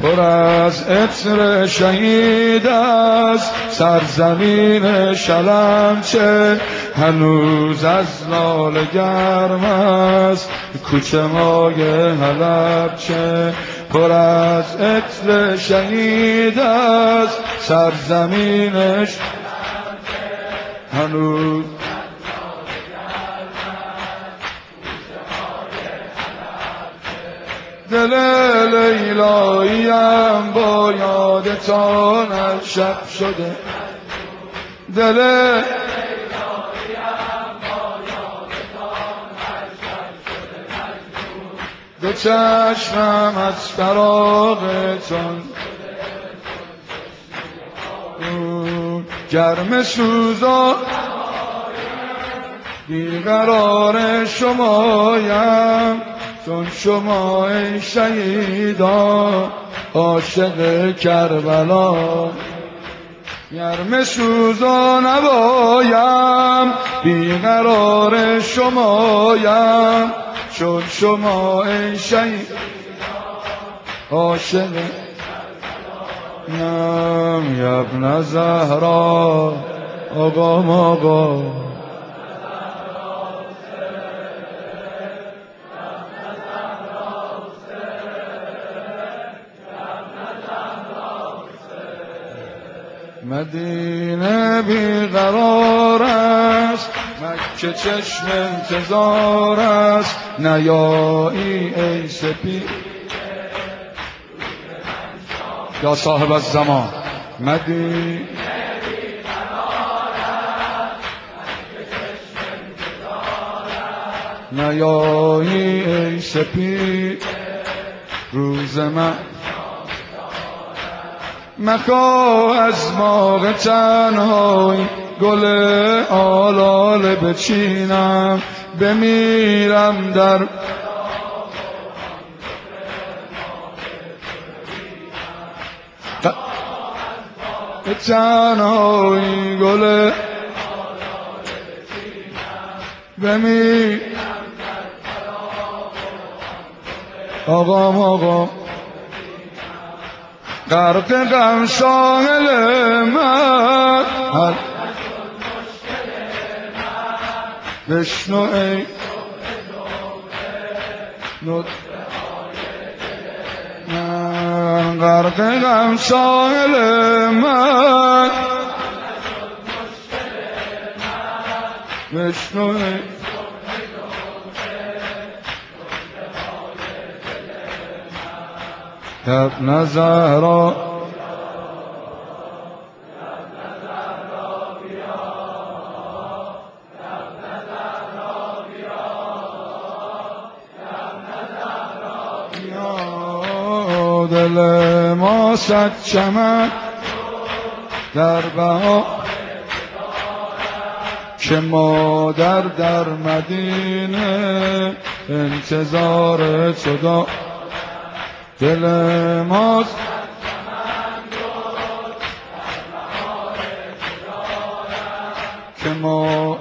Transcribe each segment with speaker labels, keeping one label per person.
Speaker 1: پر از عطر شهید است سرزمین شلمچه، هنوز از لاله گرم است کوچه های حلبچه. پر از عطر شهید است سرزمینش، هنوز دل لیلاییم با یادتان از شب شده، دل لیلاییم با یادتان از شب شده مجنون، دو چشمم از فراقتان گرم سوزان بیقرار شمایم، چون شما ای شهیدان عاشق کربلا. گرم سوزان نبایم بیقرار شمایم، چون شما ای شهیدان عاشق نم. یا ابن زهرا آقام آقا، مدینه بیقرار است مکه چشم انتظار است، نیایی ای سپید یا صاحب الزمان. مدینه بیقرار است مکه چشم انتظار است، نیایی ای سپید روز من مخواه از باغ تنهایی گل آلاله بچینم، بمیرم در تنهایی گل بمیرم آقام آقام. غرق غم ساحل من بشنو ای من، غرق غم ساحل من بشنو ای ابن زهرا دل ما صد چمن در بهار که مادر در مدینه انتظار تو دارد. دل ما که ما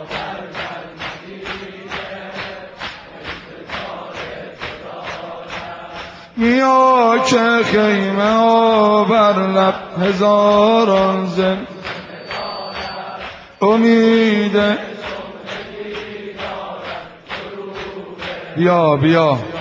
Speaker 1: بیا که خیمه ها بر لب هزاران زن امید. بیا